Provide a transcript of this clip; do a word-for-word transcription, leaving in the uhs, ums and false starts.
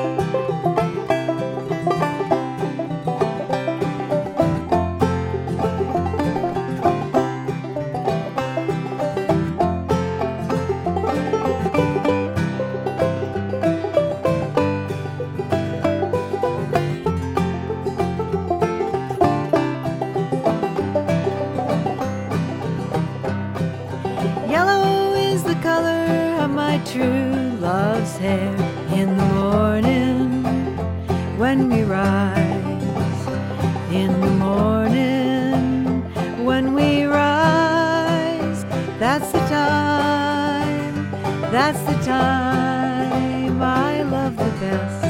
Yellow is the color of my true love's hair. In the morning when we rise, in the morning when we rise, that's the time, that's the time I love the best.